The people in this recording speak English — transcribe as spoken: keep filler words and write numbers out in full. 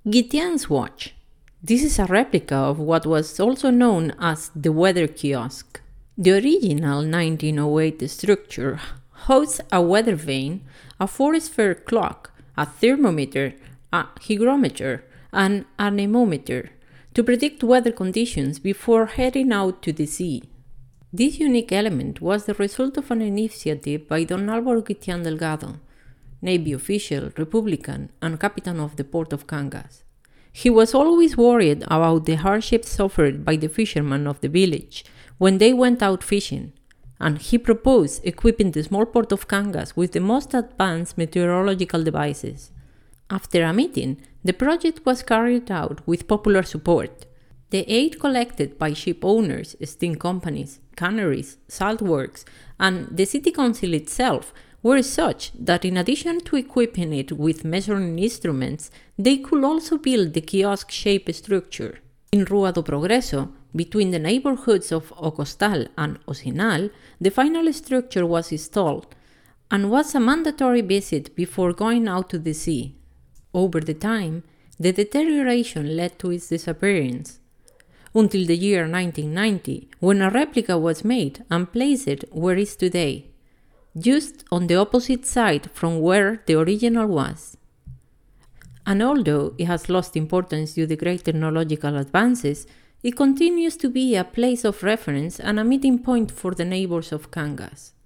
Guitian's watch. This is a replica of what was also known as the weather kiosk. The original nineteen oh eight structure hosts a weather vane, a four-sphere clock, a thermometer, a hygrometer, and an anemometer to predict weather conditions before heading out to the sea. This unique element was the result of an initiative by Don Álvaro Guitián Delgado, Navy official, Republican, and captain of the port of Cangas. He was always worried about the hardships suffered by the fishermen of the village when they went out fishing, and he proposed equipping the small port of Cangas with the most advanced meteorological devices. After a meeting, the project was carried out with popular support. The aid collected by ship owners, steam companies, canneries, salt works, and the city council itself were such that in addition to equipping it with measuring instruments, they could also build the kiosk-shaped structure. In Rua do Progreso, between the neighborhoods of Ocostal and Osinal, the final structure was installed and was a mandatory visit before going out to the sea. Over the time, the deterioration led to its disappearance, until the year nineteen ninety, when a replica was made and placed where it is today, just on the opposite side from where the original was. And although it has lost importance due to great technological advances, it continues to be a place of reference and a meeting point for the neighbors of Cangas.